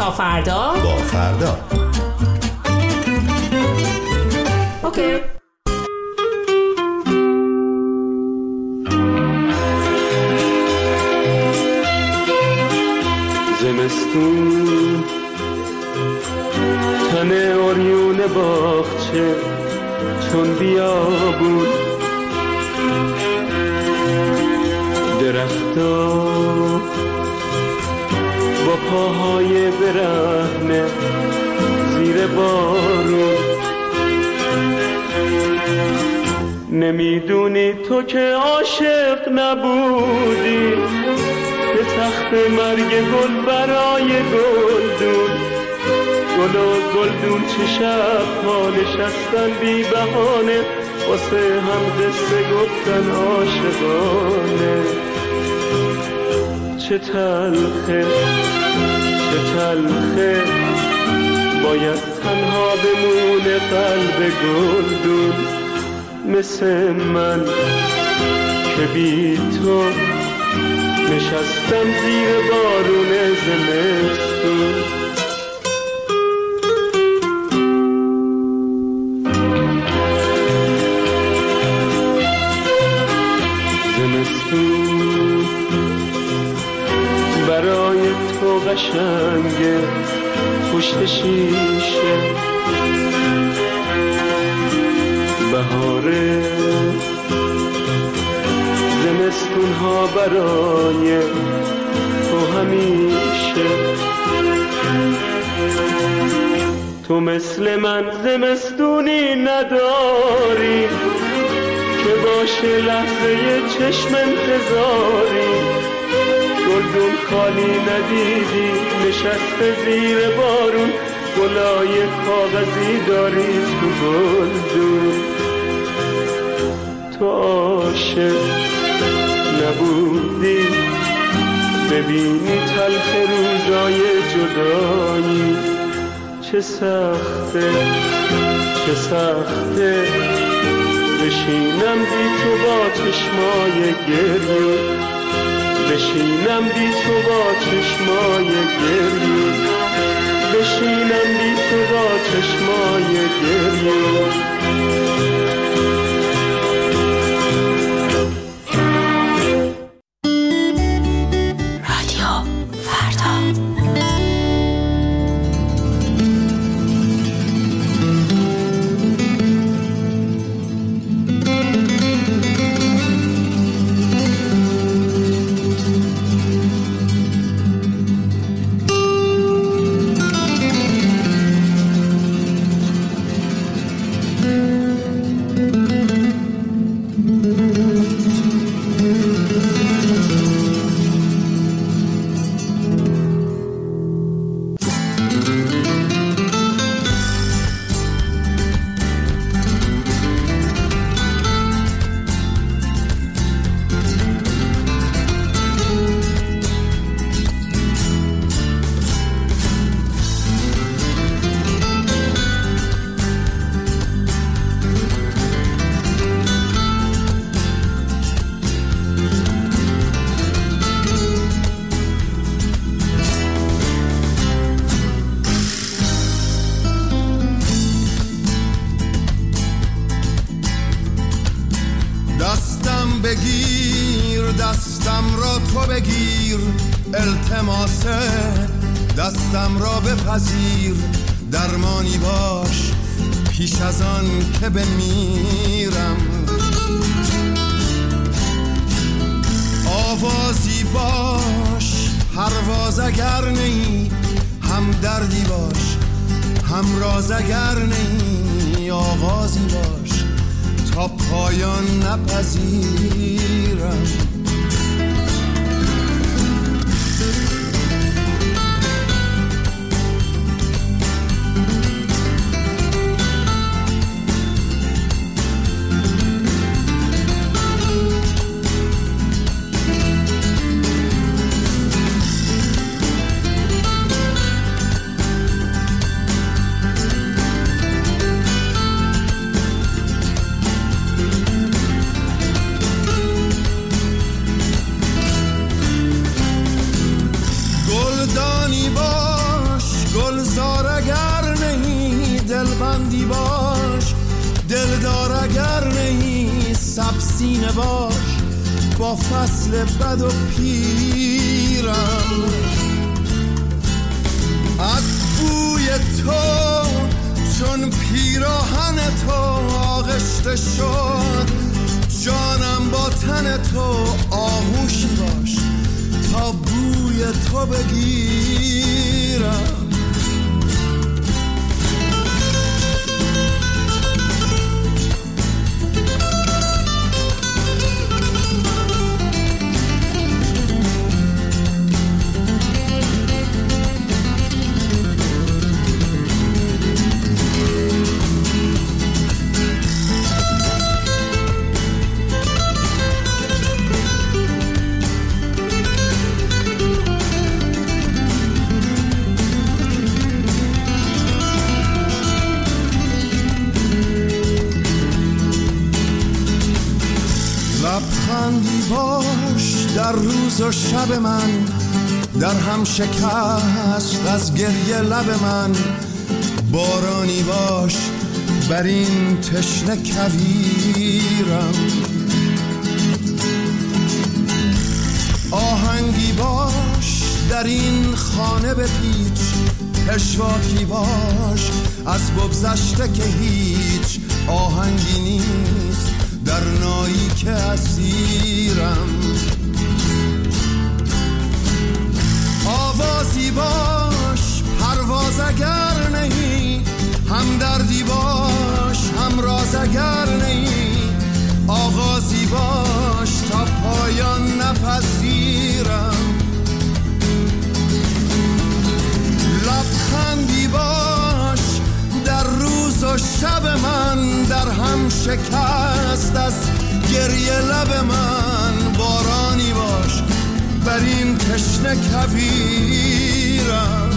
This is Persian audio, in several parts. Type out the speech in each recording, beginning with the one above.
تا فردا با فردا. اوکی. زمستون تن اوریون باغچه چون بیابون، درختا با پاهای برهنه زیر بارون. نمیدونی تو که عاشق نبودی، به تخت مرگ گل برای گلدون، گل و گلدون چه شب ها نشستن بی بهانه، واسه هم قصه گفتن عاشقانه. چه تلخه چه تلخه باید تنها بمونه قلب گلدون، مثل من که بی تو نشستم زیر بارون زمستون. زمستون برای تو قشنگه پشت شیشه، بهاره زمستون ها برای تو همیشه. تو مثل من زمستونی نداری که باشه لحظه چشم انتظاری، گلدون خالی ندیدی نشسته زیر بارون، گلای کاغذی داری تو گلدون. تو عاشق نبودی ببینی تلخ روزای جدایی، چه سخته چه سخته بشینم بی تو با چشمای گریون، بشینم بی تو با چشمای گریون، بشینم بی تو با چشمای گریون. بگیر دستم را تو بگیر، التماسه دستم را بپذیر، درمانی باش پیش از آن که بمیرم، آوازی باش پرواز اگر نی، هم دردی باش هم راز اگر نی، آغازی باش تا پایان نپذیرم. گلدانی باش گلزار اگر نهی دلبندی باش، دلدار اگر نهی سبسینه باش، با فصل بد و پیرم. از بوی تو چون پیراهن تو آغشته شد، جانم با تن تو آغوشی باش تا بوی تو بگیرم. لبخندی باش در روز و شب من، در هم شکست از گریه لب من. بارانی باش بر این تشنه کویرم، آهنگی باش در این خانه بپیچ، پشواکی باش از بگذشته که هیچ آهنگی نیست در نایی که اسیرم. آوازی باش پرواز اگر نهی، همدردی باش همراز اگر نهی، آغازی باش تا پایان نپذیرم. لبخندی باش در روز و شب من، در هم شکست از گریه لب من. بارانی باش بر این تشنه کویرم،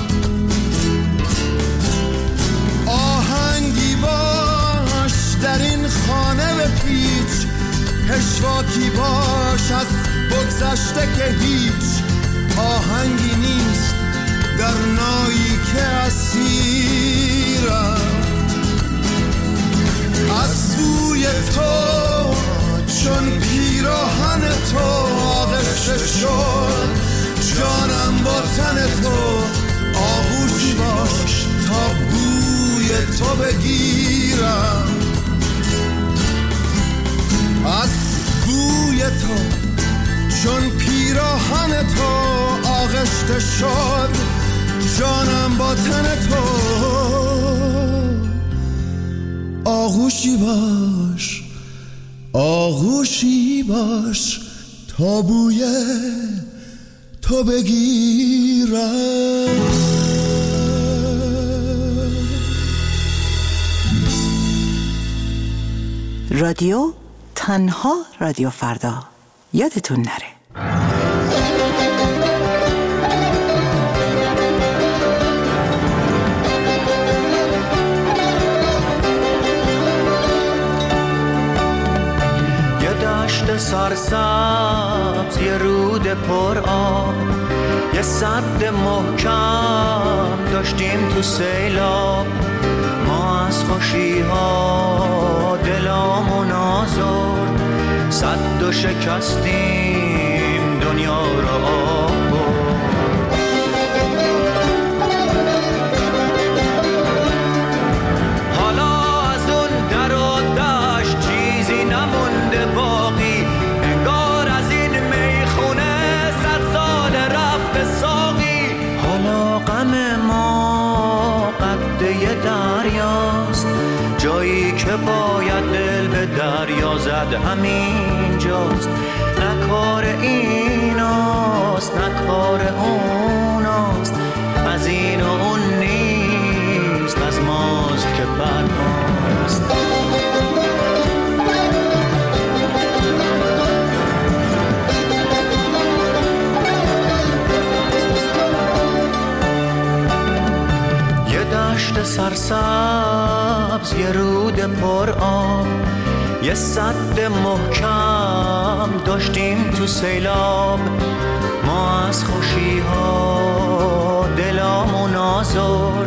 آهنگی باش در این خانه بپیچ، پشواکی باش از بگذشته که هیچ آهنگی نیست در نایی که اسیرم. از بوی تو چون پیراهن تو آغشته شد، جانم با تن تو آغوشی باش تا بوی تو بگیرم. از بوی تو چون پیراهن تو آغشته شد، جانم با تن تو آغوشی باش، آغوشی باش تا بوی تو بگیرم. رادیو تنها رادیو فردا، یادتون نره. سرسبز یه رود پر آب، یه سد محکم داشتیم تو سیلاب. ما از خوشی ها دلامون آزرد، سد و شکستیم دنیا را آب برد. حالا از اون در و دشت چیزی نمونده باقی، دریاست جایی که باید دل به دریا زد، همین جاست. نه کار ایناست نه کار اوناست، از این و اون نیست، از ماست که بر ماست. دشت سرسبز یه رود پر آب، یه سد محکم داشتیم تو سیلاب. ما از خوشی ها دلامون آزرد،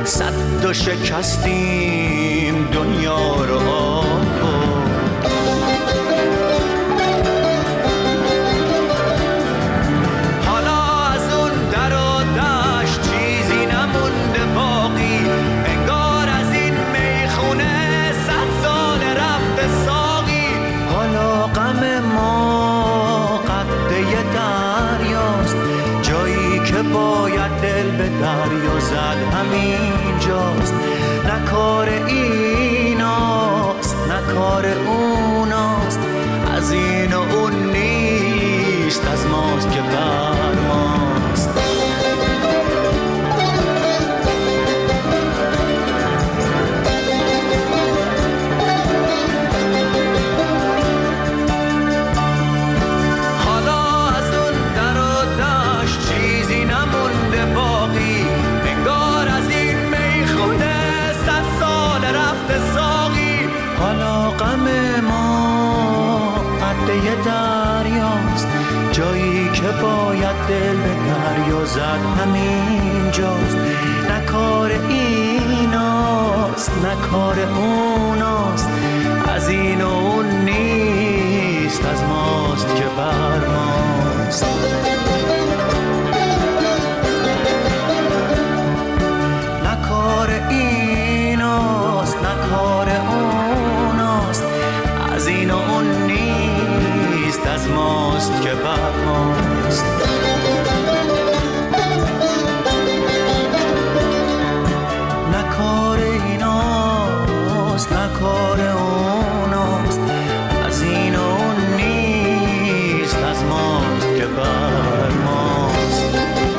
صد و شکستیم دنیا رو آب. حالا از اون در و دشت چیزی نمونده باقی، انگار از این میخونه 100 سال رفته ساقی. حالا غم ما قده دریاست، جایی که باید دل به دریا زد همین جاست. نه کار ایناست نه کار اوناست، از این و اون نیست، از ماست که بر ماست. حالا از اون در و دشت چیزی نمونده باقی، انگار از این میخونه 100 سال رفته ساقی. حالا غم ما قده دریاست، جایی که باید دل به دریا زد همین جاست. نه کار ایناست نه کار اوناست، از این و اون نیست، از ماست که بر ماست. نه کار ایناست نه کار اوناست، از این و اون نیست، از ماست که بر ماست. نه کار ایناست نه کار اوناست، از این و اون نیست، از ماست که بر ماست.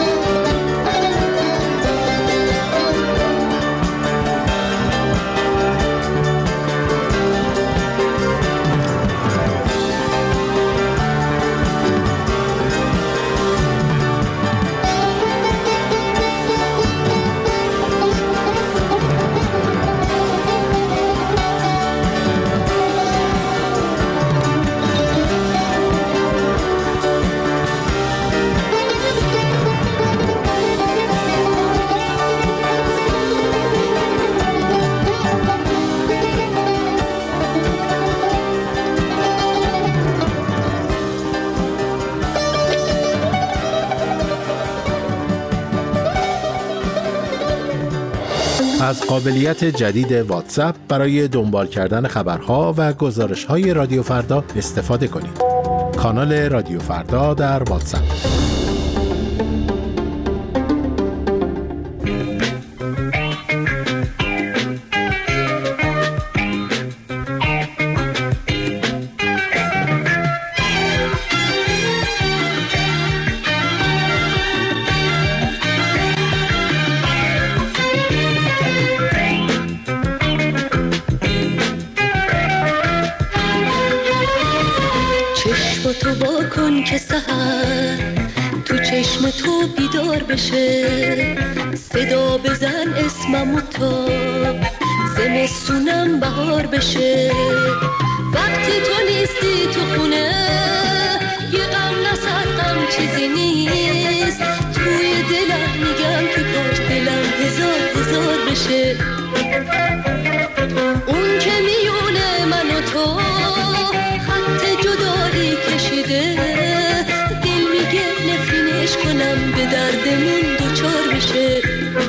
از قابلیت جدید واتساپ برای دنبال کردن خبرها و گزارش‌های رادیو فردا استفاده کنید. کانال رادیو فردا در واتساپ. تو با کن که سحر تو چشم تو بیدار بشه، صدا بزن اسممو تا زمستونم بهار بشه. وقتی تو نیستی تو خونه یه غم نصد غم چیزی نیست، توی دلم میگم که کاش دلم هزار بشه. اون که میونه من و تو خط جدایی کشیده، دل میگه نفرینش کنم به دردمون دوچار بشه.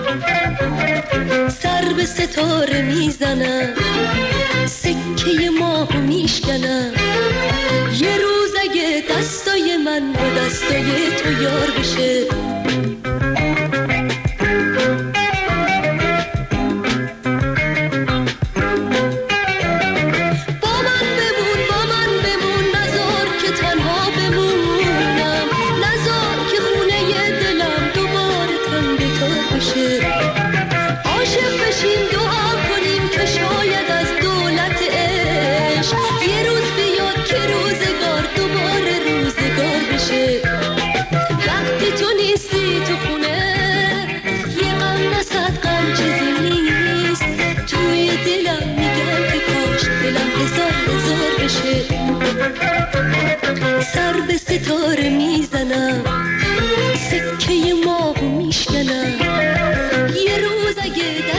سر به ستاره میزنم سکه ماهو میشکنم، یه روز اگه دستای من با دستای تو یار بشه. سر به ستاره میزنم سکه ماهو میشکنم، یه روز اگه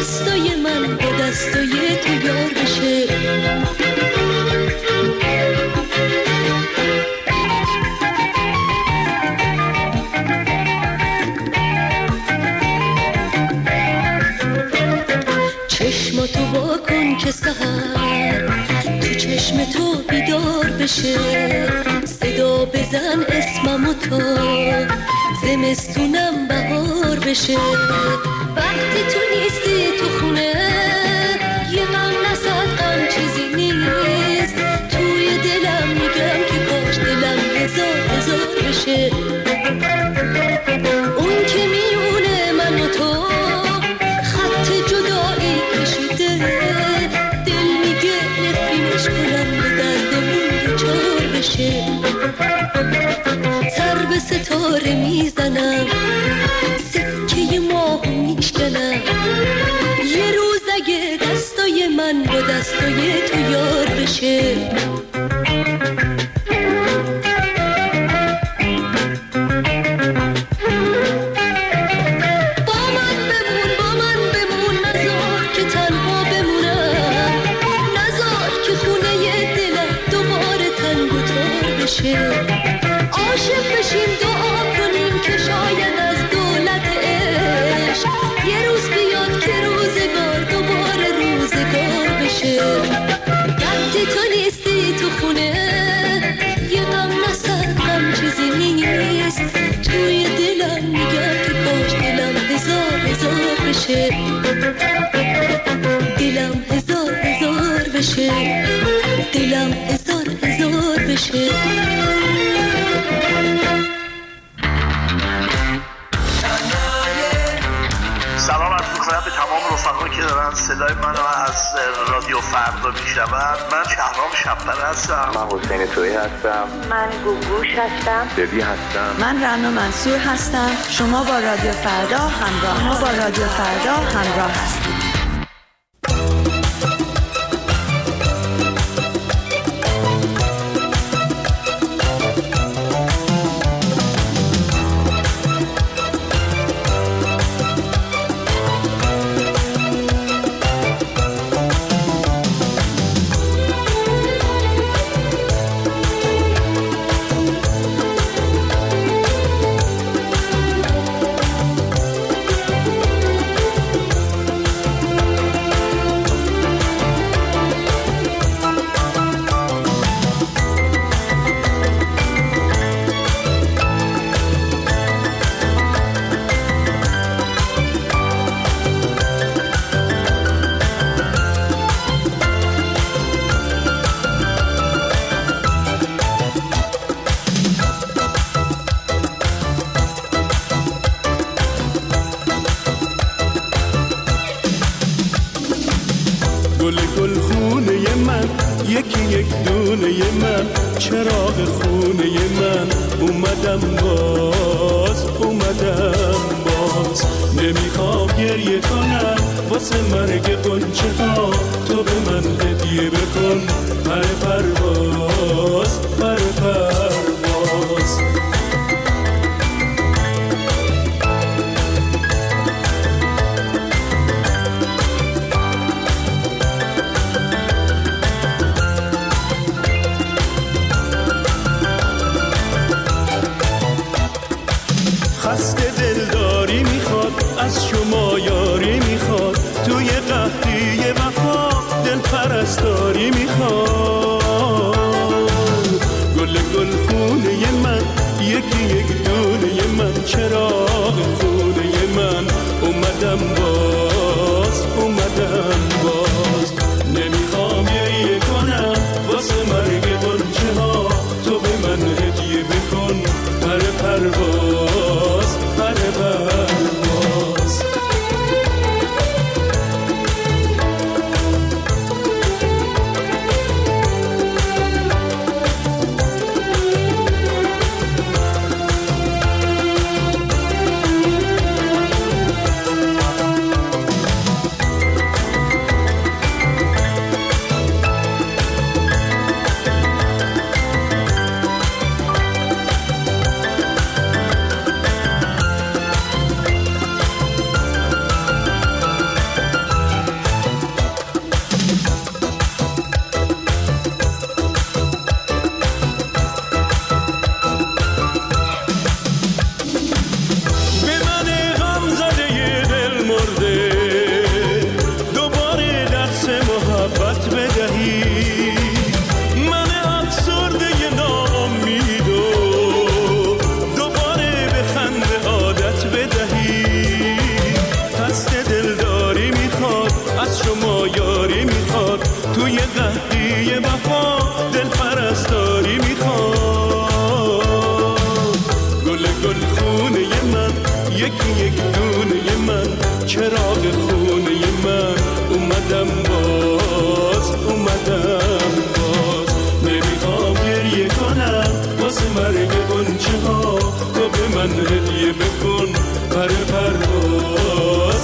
بشه، صدا بزن اسممو تا زمستونم بهار بشه. وقتی تو نیستی تو خونه یه غم نصد غم چیزی نیست، توی دلم میگم که کاش دلم هزار بشه. اون که میونه من و تو خط جدایی کشیده، دل میگه نفرینش کنم به دردمون دچار بشه. سر به ستاره میزنم، سکه ماهو میشکنم، یه روز اگه دستای من با دستای تو یار بشه. عاشق بشیم دعا کنیم که شاید از دولت عشق یه روز بیاد که روزگار دوباره روزگار بشه. وقتی تو نیستی تو خونه یه غم نصد غم چیزی نیست، توی دلم میگم که کاش دلم هزار بشه. دلم هزار بشه، دلم هزار بشه. سلام عرض می‌کنم به تمام رفقایی که دارن صدای منو از رادیو فردا میشنون. من شهرام شب‌پر هستم. من حسین تویی هستم. من گوگوش هستم. ببی هستم. من رنا منصور هستم. شما با رادیو فردا همراه هستید. گل خونه من یکی یک دونه من، چراغ خونه من، اومدم باز نمیخوام گریه کنم واسه مرگ قنچه ها، تو به من هدیه بکن پر پرواز. خسته دلداری میخواد از شما یاری میخواد، توی قحطی وفا دل پرستاری میخواد. گل خونه من یکی یک دونه من، چراغ خونه من، اومدم باز نمیخوام گریه کنم واسه مرگ قنچه ها، تو به من هدیه بکن پر پرواز. چراغ خونه من اومدم باز نمیخوام گریه کنم واسه مرگ غنچه ها تو به من هدیه بکن پر پرواز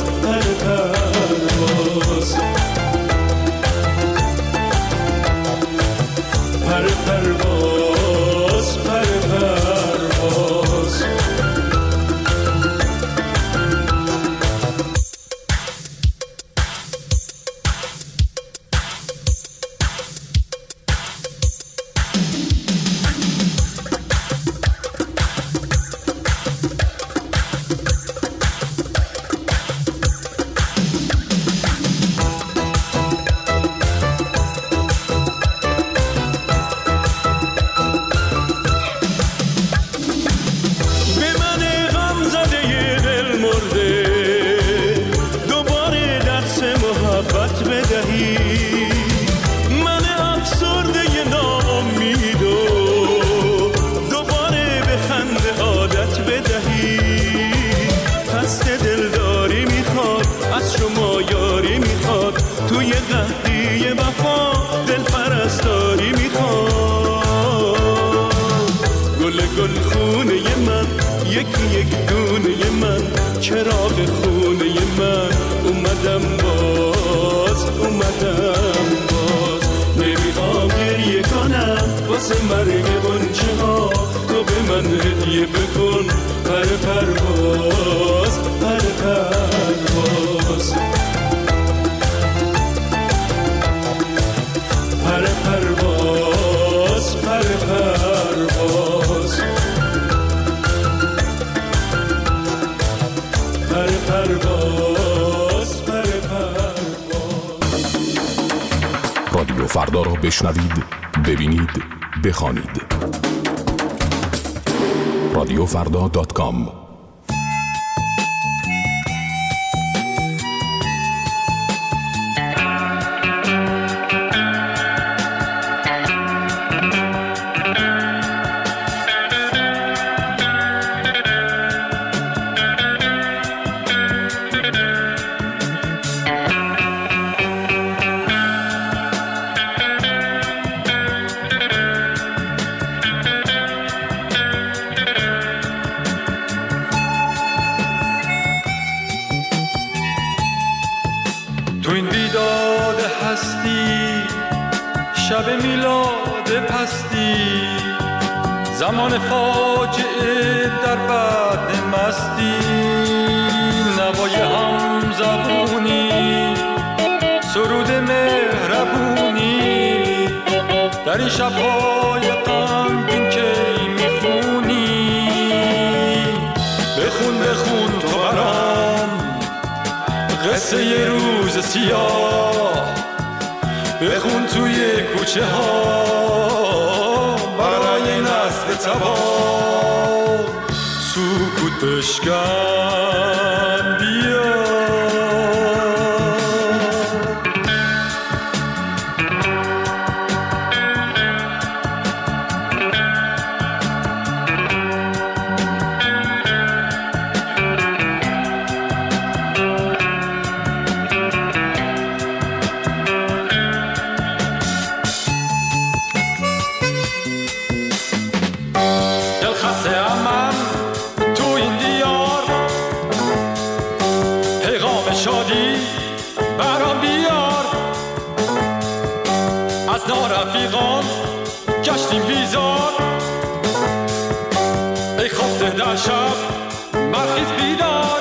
رادیو فردا را بشنوید، ببینید، بخوانید. radiofrda.com زمان فاجعه در بعد مستی، نوای هم زبونی، سرود مهربونی، در این شب‌های غمگین که میخونی. بخون تو برام قصه ی روز سیاه، بخون توی کوچه ها برای نسل تباه. سکوت بشکن بیا، رفیقان گشتیم بیزار. ای خفته در شب مرخیز بیدار.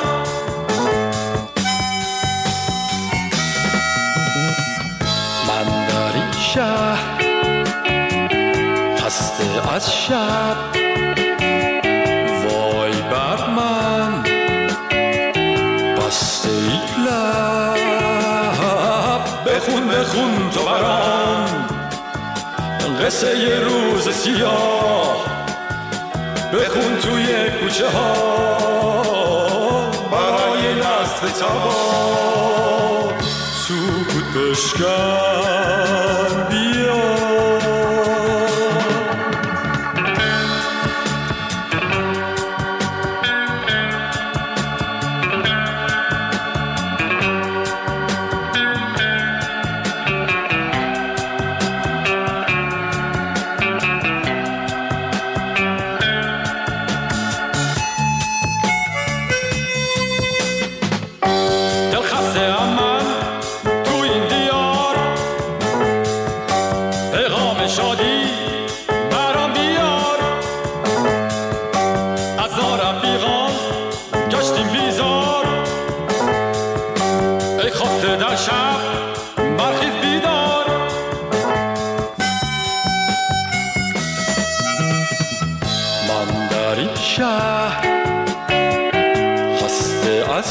من در این شهر خسته از شب، وای بر من بسته ای لب. بخون تو برام قصه ی روز سیاه، بخون توی کوچه ها برای نسل تباه. سکوت بشکن بیا،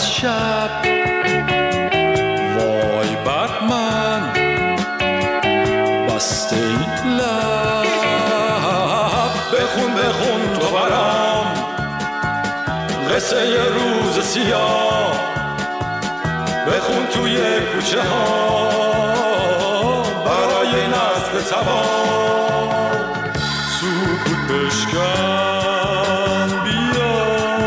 از شب. وای بر من بسته این لب، بخون تو برام قصه ی روز سیاه، بخون توی کوچه ها برای نسل تباه، سکوت بشکن بیا.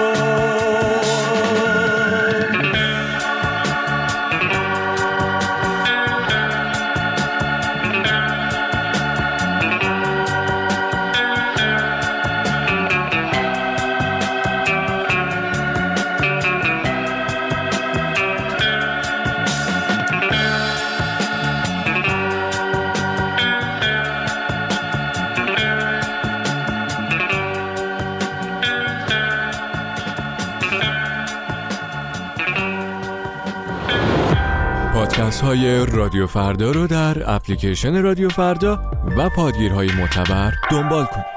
پادکست های رادیو فردا رو در اپلیکیشن رادیو فردا و پادگیرهای معتبر دنبال کنید.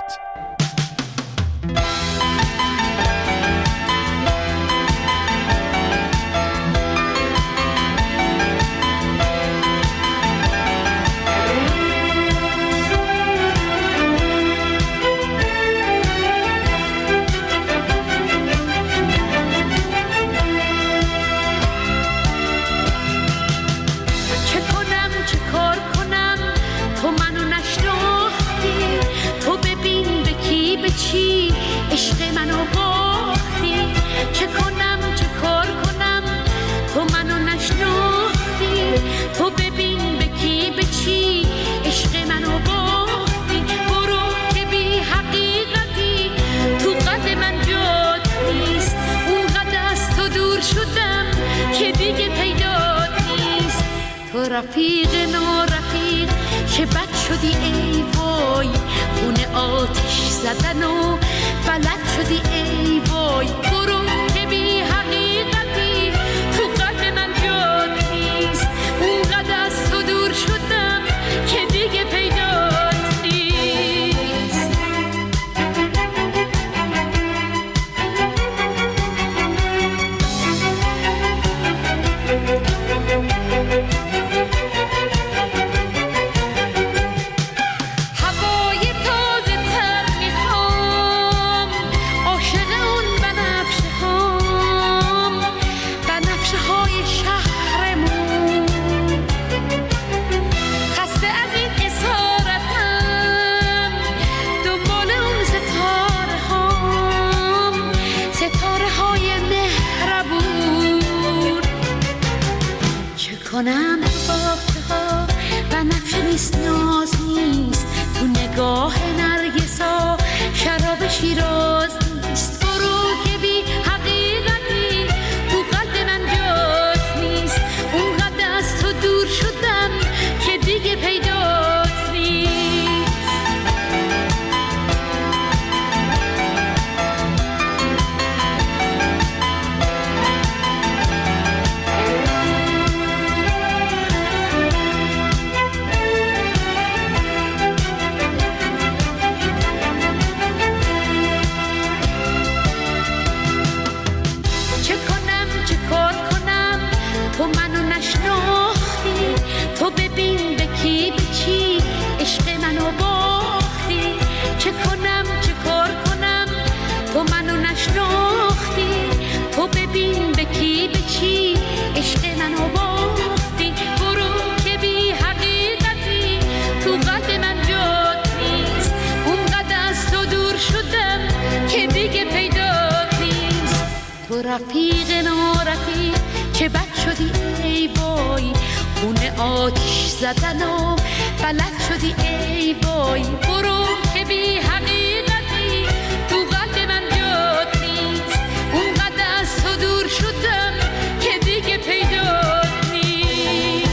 رفیق نارفیق چه بد شدی ای وای، خونه آتش زدن و بلد شدی ای وای، برو که بی حقیقتی تو قلب من جاد نیست، اونقدر از تو دور شدم که دیگه پیدات نیست. کنم باغچه ها بنفشه نیست، ناز نیست تو نگاه نرگسا، شراب شیراز نیست، برو که بی حقیقتی تو قلب من جات نیست، اونقدر از تو دور شدم که دیگه پیدات نیست. تو منو نشناختی، تو ببین به کی به چی عشق منو باختی، چه کنم چه کار کنم تو منو نشناختی، تو ببین به کی به چی عشق منو باختی، برو که بی حقیقتی تو قلب من جات نیست، اونقدر از تو دور شدم که دیگه پیدات نیست. تو رفیق نارفیق چه بد شدی ای وای، خونه آتش زدن و بلد شدی ای وای، برو که بی حقیقتی تو قلب من جات نیست، اونقدر از تو دور شدم که دیگه پیدات نیست.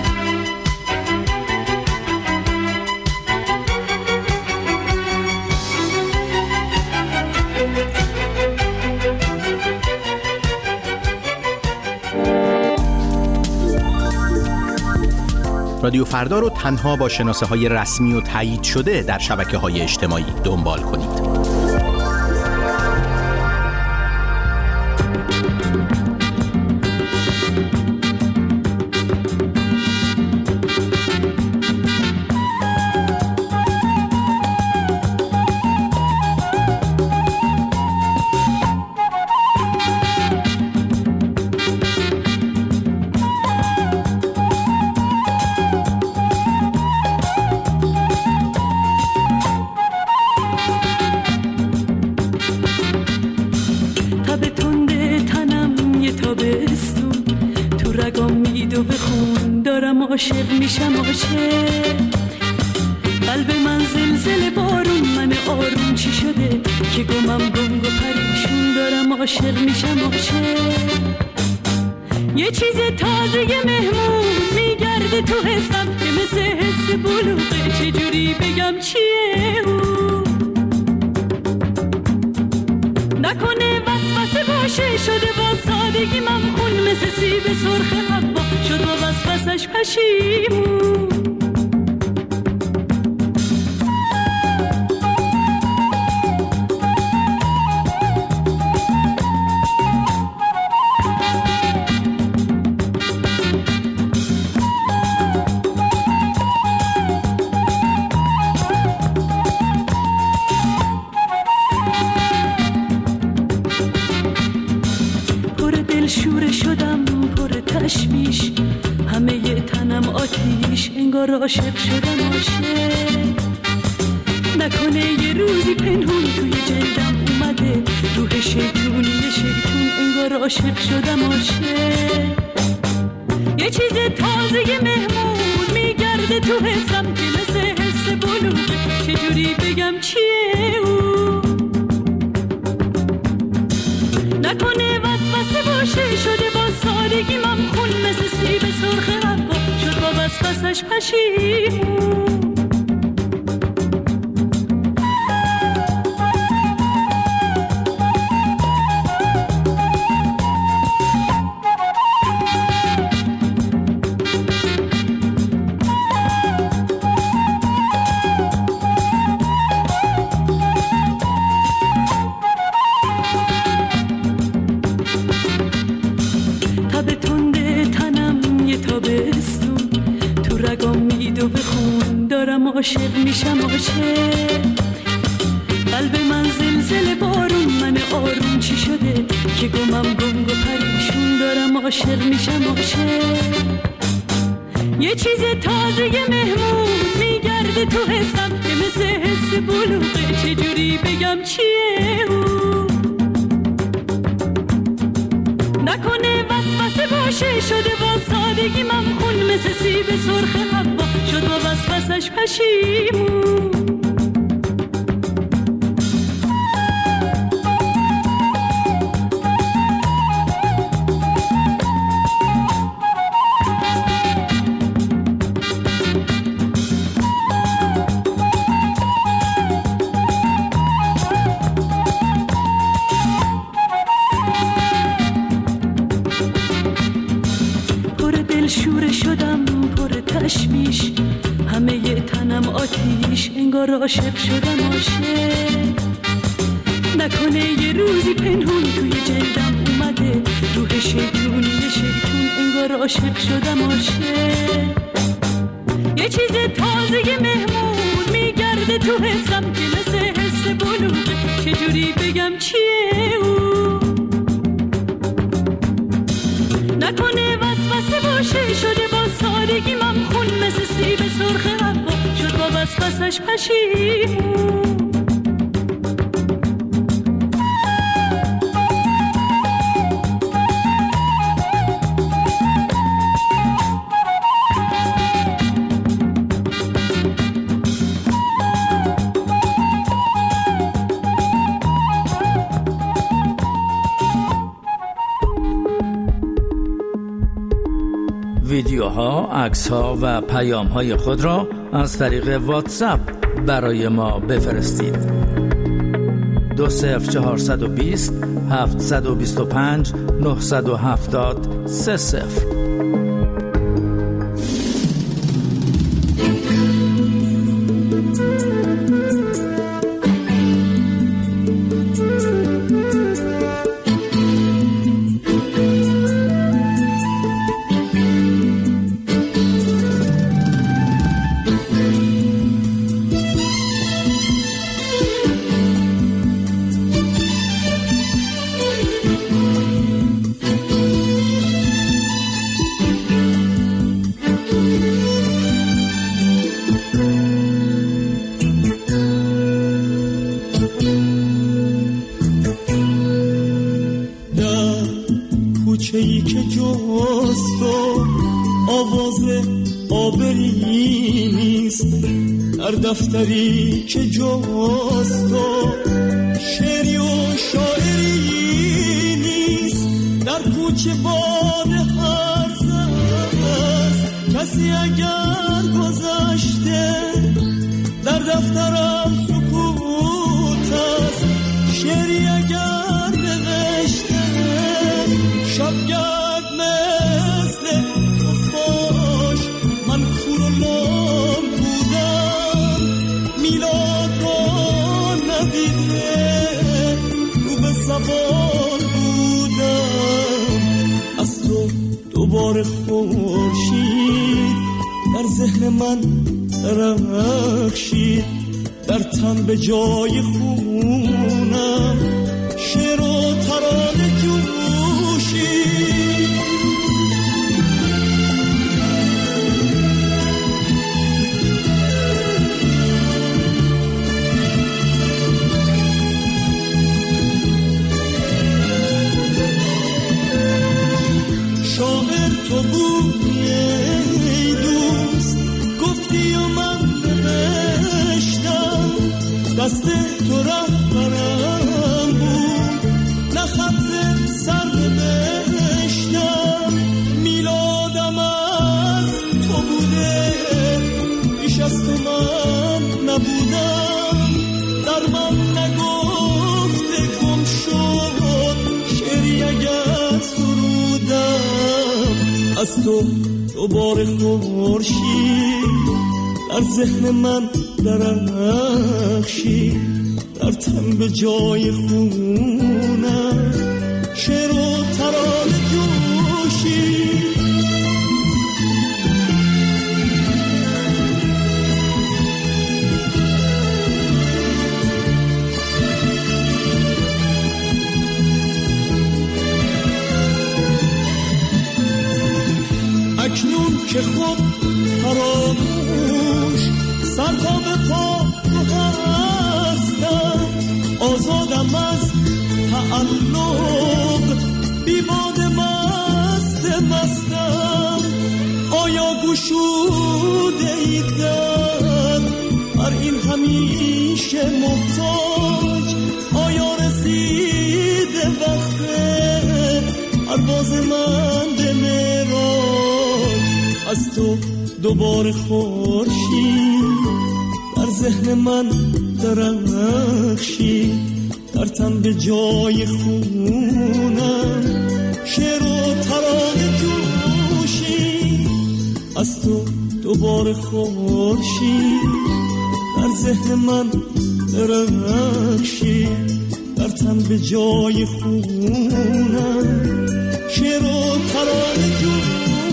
رادیو فردا رو تنها با شناسه‌های رسمی و تایید شده در شبکه‌های اجتماعی دنبال کنید. عاشق میشم عاشق. قلب من زلزله بارون، من آروم چی شده که گمم گنگ و پریشون دارم عاشق میشم عاشق. یه چیز تازه مهمون میگرده تو حسم که مثل حس بلوغه، چجوری بگم چیه اون؟ نکنه وسوسه باشه شده با سادگی ممخون، مثل سیب سرخ حوا شد با وسوسش پشیمون. شوره شدم پر تشویش، همه ی تنم آتیش، انگار عاشق شدم عاشق. نکنه یه روزی پنهون توی جلدم اومده روح شیطونی شیطون، انگار عاشق شدم عاشق. یه چیز تازه مهمون میگرده تو حسم که مثل حس بلوغه، چجوری بگم چیه اون؟ نکنه وسوسه باشه شده با سادگی ممخون، مثل سیب سرخ حوا شد با وسوسش پشیمون. عاشق میشم عاشق. قلب من زلزله بارون، من آروم چی شده که گمم گنگ و پریشون دارم عاشق میشم عاشق. یه چیز تازه مهمون میگرده تو حسم که مثل حس بلوغه، چجوری بگم چیه اون؟ نکنه وسوسه باشه شده با سادگی ممخون، مثل سیب سرخ حوا شد با وسوسش پشیمون. شوره شدم پر تشویش، همه ی تنم آتیش، انگار عاشق شدم عاشق. نکنه یه روزی پنهون توی جلدم اومده روح شیطونی شیطون، انگار عاشق شدم عاشق. یه چیز تازه مهمون میگرده تو حسم که مثل حس بلوغه، چجوری بگم چیه اون؟ نکنه وسوسه باشه شده با سادگی ممخون، مثل سیب سرخ حوا شد با وسوسش پشیمون. ویدیوها، عکس‌ها و پیام‌های خود را از طریق واتساپ برای ما بفرستید. 20420 725 970 30. کوچه‌ای که جز تو آواز آبری نیست در دفتری که جاست و شعری و شاعری نیست در کوچه باد هرز است کسی اگر گذشته در دفترم سکوت است شعری اگر نوشته شبگرد مثل خفاش من کور و لام بودم میلاد را ندیده رو به سوار بودم از تو دوباره خورشید در ذهن من درخشید در تن به جای خونم شعر و ترانه جوشید شاعر تو بودی ای دوست گفتی و من نوشتم دست تو رهبرم بود نه خط سر نوشتم میلادم از تو بوده بیش از تو من نبودم در من نگفته گم شد شعری اگر سرودم از تو دوباره خورشید در ذهن من درخشید در تن به جای خونم شعر و ترانه جوشید اکنون که خود فراموش سر تا به پا تو هستم آزادم از تعلق بی باد مستم آیا گشوده ای در بر این همیشه محتاج آیا رسیده وقت پرواز من به معراج از تو دوباره خورشید در ذهن من درخشید در تن به جای خونم شعر و ترانه جوشید از تو دوباره خورشید در ذهن من درخشید در تن به جای خونم شعر و ترانه جوشید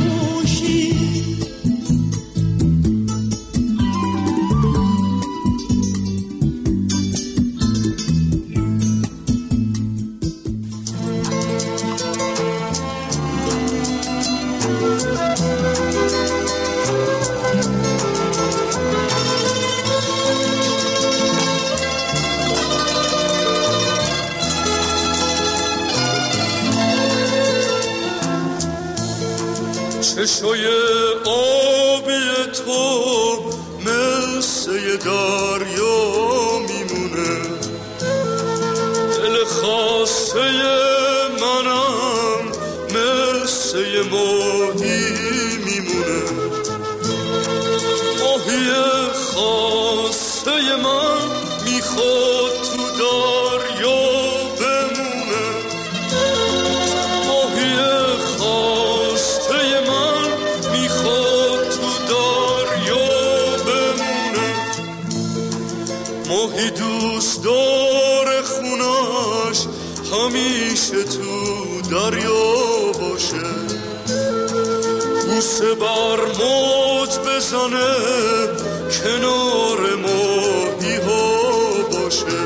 چشای آبی تو مثل دریا میمونه دل خاصه منم مثل ماهی میمونه ماهی خاصه من میخواد تو دریا بمونه ماهی خاصه من میخواد تو دریا بمونه ماهی دوست داره خونش همیشه تو دریا باشه بوسه بر موج بزنه کنار ماهی ها باشه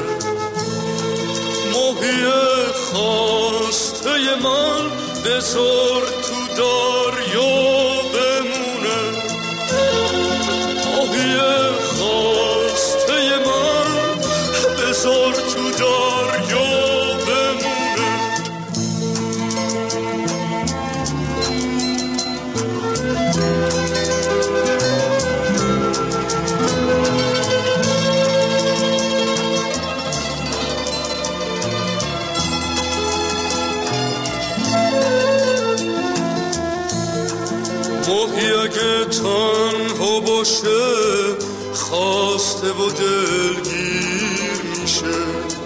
ماهی خواسته من بذار تو دریا بمونه ماهی خواسته من بذار تو دریا بمونه ماهی اگه تنها باشه خواسته و دلگیر میشه،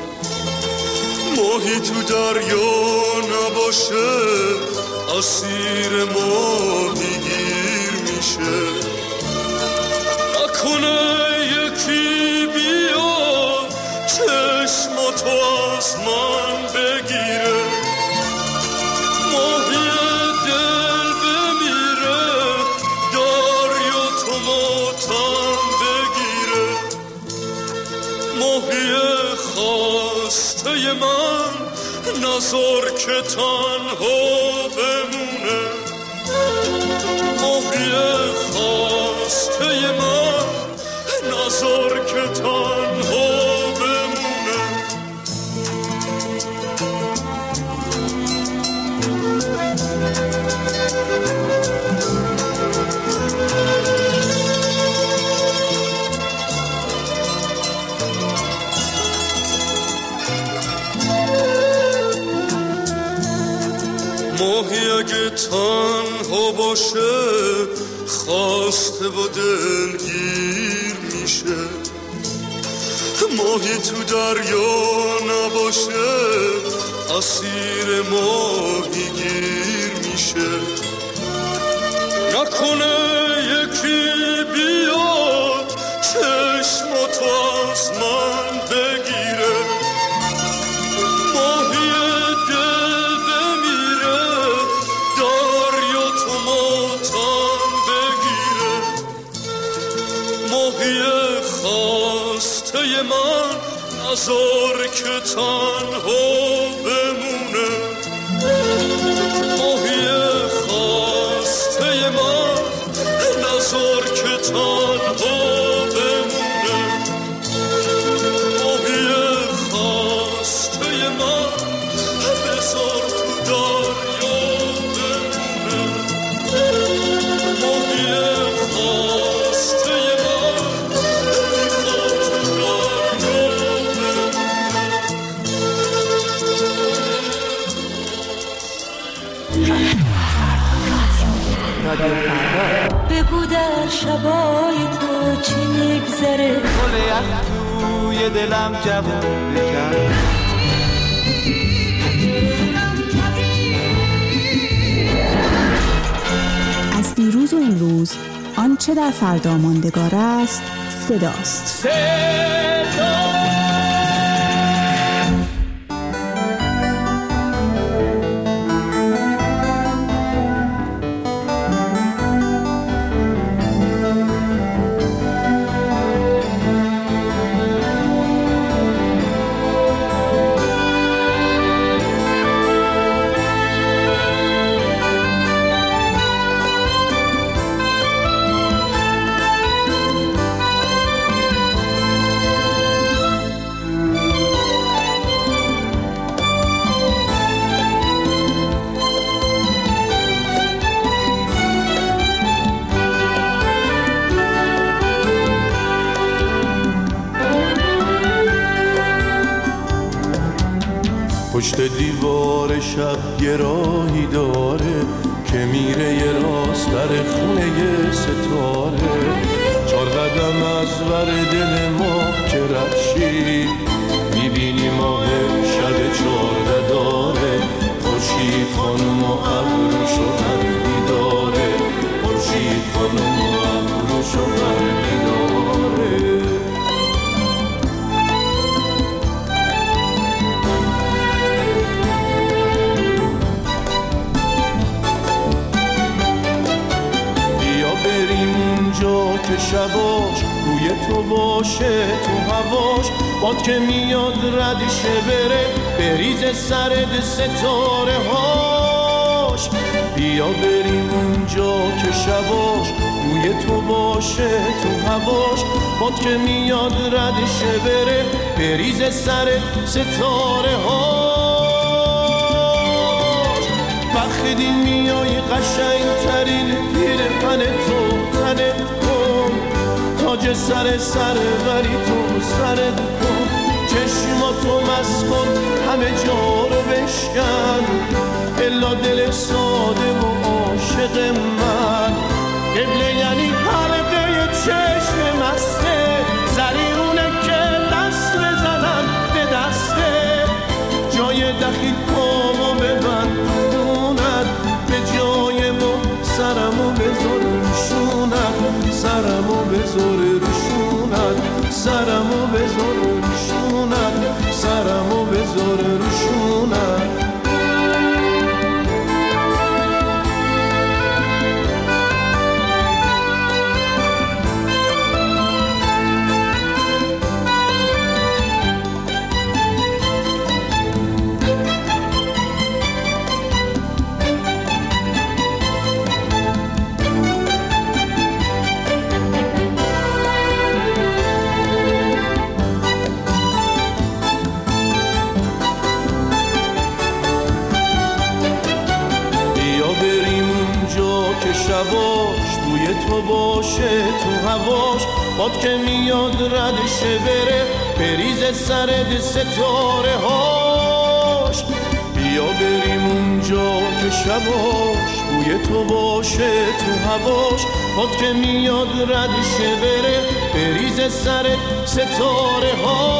ماهی تو دریا نباشه اسیر ماهی گیر میشه. نکنه یکی بیاد چشماتو از من بگیره، ماهی دل بمیره دریا تو ماتم بگیره. ماهی خواسته من نذار که تنها بمونه، ماهی خواسته من نذار که تنها بمونه. ماهی اگه تنها باشه خواسته و دلگیر میشه، ماهی تو دریا نباشه اسیر ماهی گیر میشه. نکنه یکی بیاد چشماتو از من بگیره، ماهی دل بمیره دریا تو ماتم بگیره. ماهی خواسته من نذار که تنها بمونه، ماهی خواسته من نذار که تنها بمونه، ماهی خواسته من بذار تو دریا بمونه، ماهی خواسته من میخواد تو دریا بگو در شبای تو چی میگذره، گل یخ توی دلم جوون بکن. از دیروز و امروز آنچه در فردا ماندگار است صداست. پشت دیوار شب یه راهی داره که میره یه راست در خونه یه ستاره. 4 قدم از ور دل ما که رفشی میبینی ماه شب 14 داره. خورشید خانم و ابروشو غربی داره، خورشید خانم و ابروشو غربی داره. که شباش روی تو باشه تو هواش، باد که میاد ردشه بره بریز سرد ستاره هاش. بیا بریم اونجا که شباش روی تو باشه تو هواش، باد که میاد ردشه بره بریز سرد ستاره هاش. وقتی میای قشنگ ترین پیرهن تو تنت کن، تاج سر بری تو سرت کن، چشماتو مست کن همه جا رو بشکن، الا دل ساده و عاشق من سرمو بذار روشونت سرمو بذار روشونت سرمو بذار روشونت سرمو بذار روشونت شباش بوی تو باشه تو هواش باد که میاد ردشه بره بریز سرد ستاره هاش بیا بریم اونجا که شباش بوی تو باشه تو هواش باد که میاد ردشه بره بریز سرد ستاره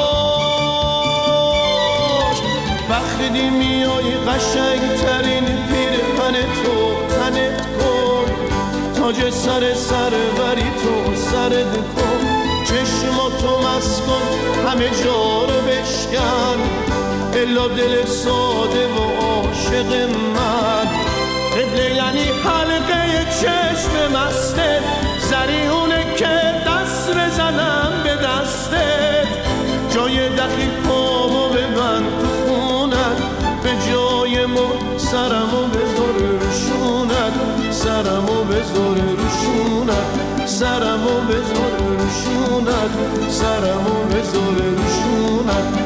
هاش وقتی میای قشنگ ترین پیرهن تو تنت کن تاج سر بری تو سرد کن چشماتو مست کن همه جا رو بشکن الا دل ساده و عاشق من قبله یعنی حلقه چشم مسته زریونه که دست بزنم به دستت جای دخیل پامو ببند تو خونت به جای ما سرمو بذار روشونت سرمو بذار روشونت سرمو بذار روشونت سرمو بذار روشونت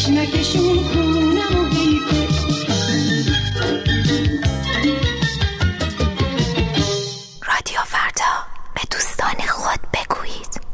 تشنکشون خونم و حیفه. رادیو فردا، به دوستان خود بگویید.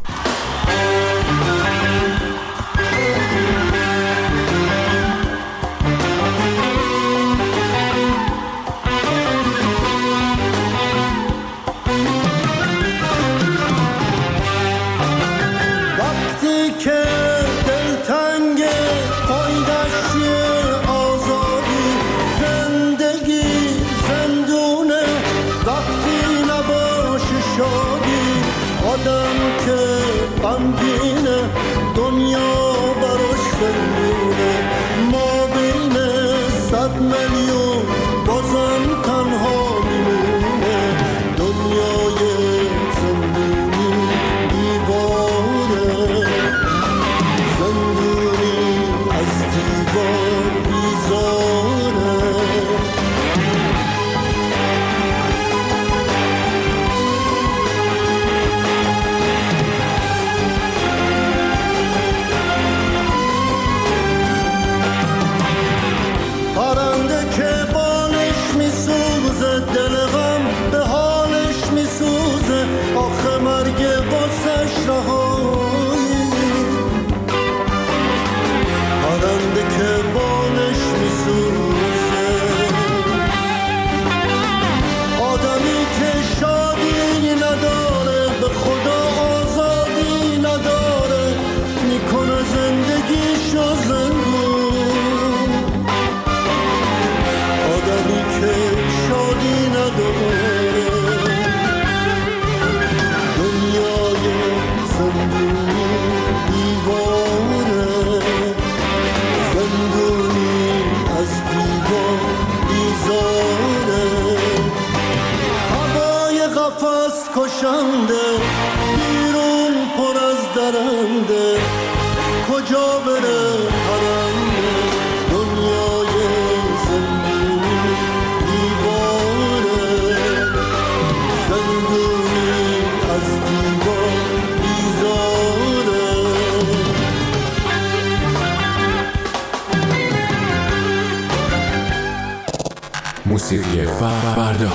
موسیقی فردا.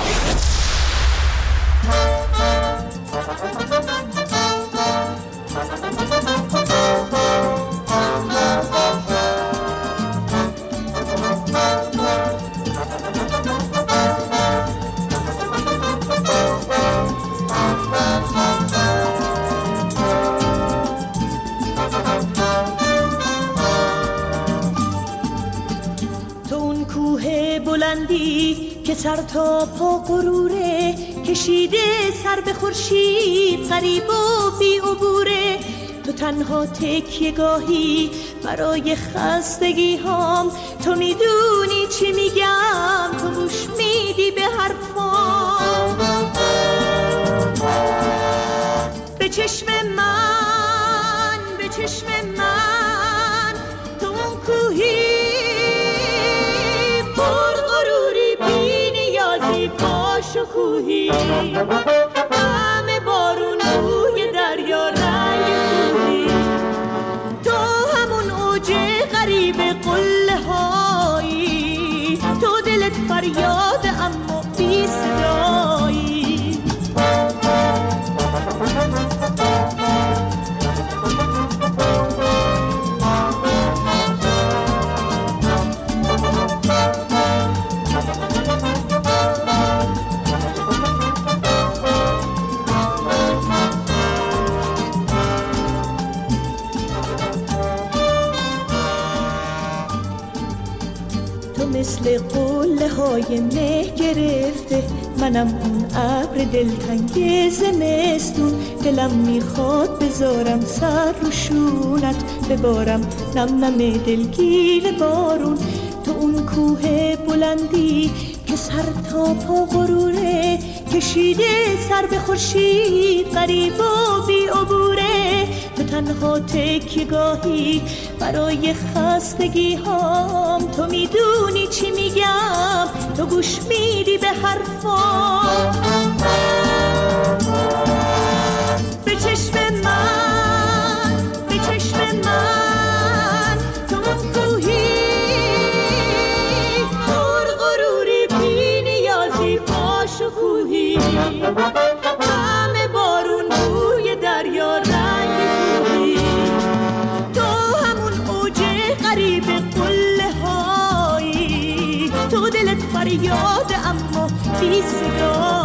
که سر تا پا غروره، کشیده سر به خورشید، غریب و بی عبوره. تو تنها تکیه گاهی برای خستگی هام، تو میدونی چی میگم، تو گوش میدی به حرفام. به چشم من، به چشم من، تو اون کوهی با شکوهی، همه بارون روی دریا رنگ کوهی. تو همون اوج غریب قله هایی، تو دلت فریاد اما بی صدایی. مثل قله های مه گرفته، منم اون ابر دلتنگ زمستون. دلم میخواد بذارم سر رو شونت، ببارم نم نم دلگیر بارون. تو اون کوه بلندی که سر تا پا غروره، کشیده سر به خورشید، غریب و بی عبوره. تو تنها تکیه گاهی برای خستگی هام، تو میدونی چی میگم، تو گوش میدی به حرفام. به چشم من، به چشم من، تو اون کوه بی صدا